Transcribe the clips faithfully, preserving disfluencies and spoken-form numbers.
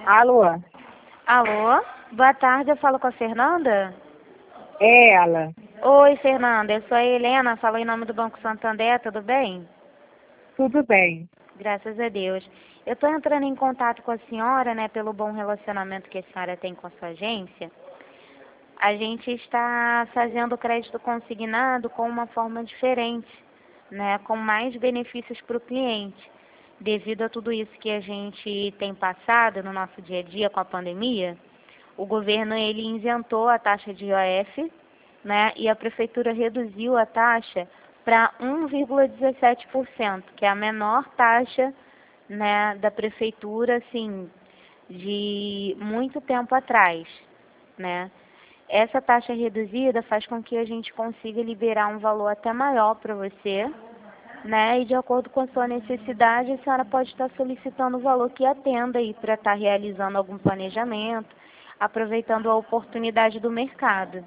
Alô? Alô? Boa tarde, eu falo com a Fernanda? É ela. Oi, Fernanda, eu sou a Helena, falo em nome do Banco Santander, tudo bem? Tudo bem. Graças a Deus. Eu estou entrando em contato com a senhora, né, pelo bom relacionamento que a senhora tem com a sua agência. A gente está fazendo o crédito consignado com uma forma diferente, né, com mais benefícios para o cliente. Devido a tudo isso que a gente tem passado no nosso dia a dia com a pandemia, o governo ele isentou a taxa de I O F, né, e a prefeitura reduziu a taxa para um vírgula dezessete por cento, que é a menor taxa, né, da prefeitura, assim, de muito tempo atrás, né. Essa taxa reduzida faz com que a gente consiga liberar um valor até maior para você, né? E de acordo com a sua necessidade, a senhora pode estar solicitando o valor que atenda aí para estar realizando algum planejamento, aproveitando a oportunidade do mercado.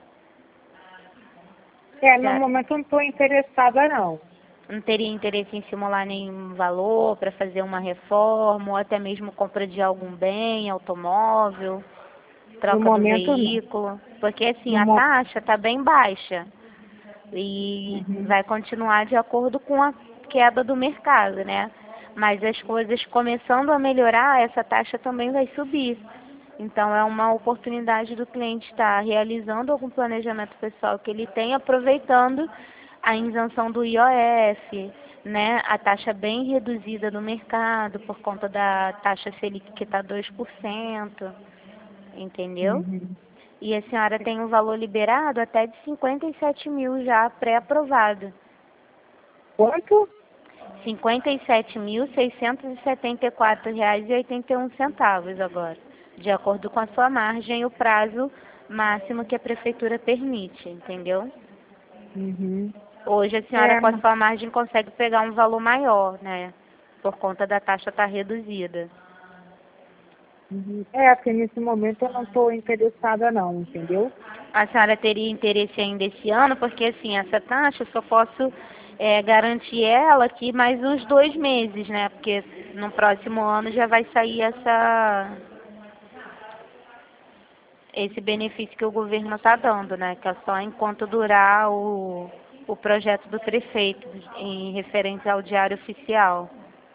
É, no Já momento eu não estou interessada, não. não teria interesse em simular nenhum valor para fazer uma reforma ou até mesmo compra de algum bem, automóvel, No troca do momento, não. veículo, porque assim, No a mo... taxa está bem baixa e Uhum. vai continuar de acordo com a queda do mercado, né? Mas as coisas começando a melhorar, essa taxa também vai subir. Então é uma oportunidade do cliente estar realizando algum planejamento pessoal que ele tem, aproveitando a isenção do I O F, né? A taxa bem reduzida do mercado por conta da taxa Selic que está dois por cento, entendeu? Uhum. E a senhora tem um valor liberado até de cinquenta e sete mil já pré-aprovado. Quanto? cinquenta e sete mil seiscentos e setenta e quatro reais e oitenta e um centavos agora, de acordo com a sua margem e o prazo máximo que a prefeitura permite, entendeu? Uhum. Hoje a senhora É, com a ma- sua margem consegue pegar um valor maior, né? Por conta da taxa estar reduzida. uhum. É, porque nesse momento eu não estou interessada, não, entendeu? A senhora teria interesse ainda esse ano, porque assim, essa taxa eu só posso é, garantir ela aqui mais uns dois meses, né? Porque no próximo ano já vai sair essa, esse benefício que o governo está dando, né? Que é só enquanto durar o, o projeto do prefeito em referente ao diário oficial.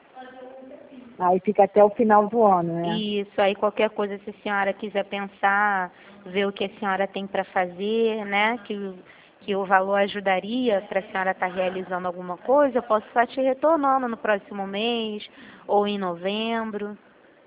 Aí fica até o final do ano, né? Isso, aí qualquer coisa, se a senhora quiser pensar, ver o que a senhora tem para fazer, né? Que, o- que o valor ajudaria para a senhora estar realizando alguma coisa, eu posso estar te retornando no próximo mês ou em novembro.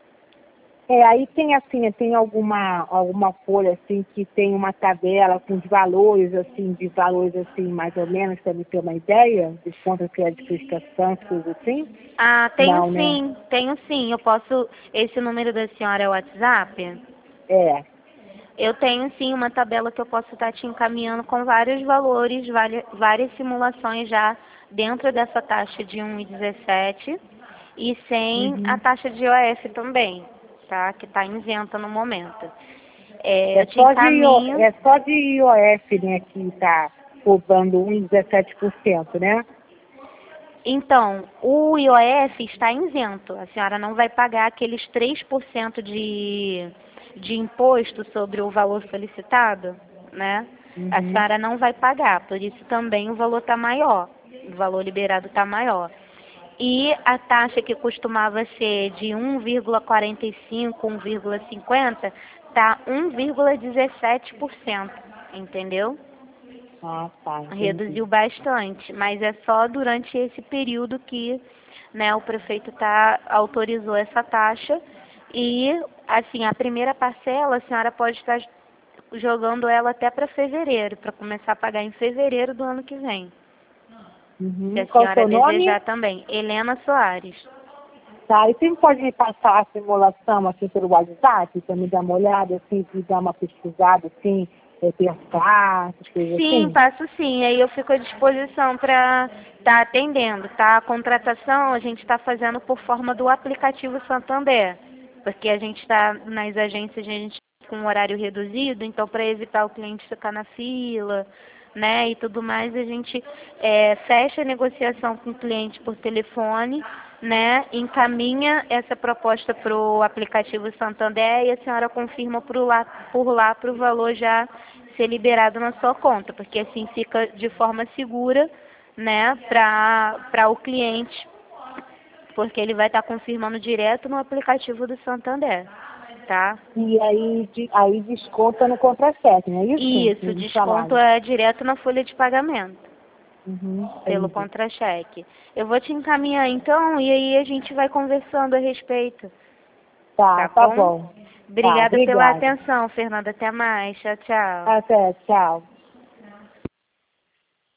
É, aí tem assim, tem alguma, alguma folha assim que tem uma tabela com os valores, assim, de valores assim, mais ou menos, para me ter uma ideia, de quanto que é de prestação, coisas assim? Ah, tenho Não, né? sim, tenho sim. Eu posso. Esse número da senhora é o WhatsApp? É. Eu tenho sim uma tabela que eu posso estar te encaminhando com vários valores, vari- várias simulações já dentro dessa taxa de um vírgula dezessete e sem a Uhum. taxa de I O F também, tá? Que está isenta no momento. É, É eu te só de, I O- encaminho. é só de I O F, né, que está cobrando um vírgula dezessete por cento, né? Então, o I O F está isento. A senhora não vai pagar aqueles três por cento de, de imposto sobre o valor solicitado, né? A Uhum. senhora não vai pagar, por isso também o valor está maior, o valor liberado está maior. E a taxa que costumava ser de um vírgula quarenta e cinco, um vírgula cinquenta, está um vírgula dezessete por cento, entendeu? Ah, tá, entendi. Reduziu bastante, mas é só durante esse período que, né, o prefeito tá, autorizou essa taxa e, assim, a primeira parcela a senhora pode estar jogando ela até para fevereiro, para começar a pagar em fevereiro do ano que vem, se Uhum. a Qual o senhora seu nome? desejar também. Helena Soares. Tá, e você pode me passar a simulação aqui pelo WhatsApp, para me dar uma olhada, assim, me dar uma pesquisada, assim, é, pensar, essas coisas Sim, assim? passo sim. Aí eu fico à disposição para estar atendendo, tá? A contratação a gente está fazendo por forma do aplicativo Santander, porque a gente está nas agências, a gente tá com um horário reduzido, então para evitar o cliente ficar na fila, né, e tudo mais, a gente é, fecha a negociação com o cliente por telefone né, encaminha essa proposta para o aplicativo Santander e a senhora confirma por lá, por lá para o valor já ser liberado na sua conta, porque assim fica de forma segura, né, para o cliente, porque ele vai estar confirmando direto no aplicativo do Santander, tá? E aí, de, aí desconta no contra-cheque, não é isso? Isso, o desconto é direto na folha de pagamento. Uhum, Pelo contra-cheque. Eu vou te encaminhar então e aí a gente vai conversando a respeito. Tá, Tá tá bom? bom. Tá, Obrigada pela obrigada. atenção, Fernanda. Até mais. Tchau, tchau. Até, tchau.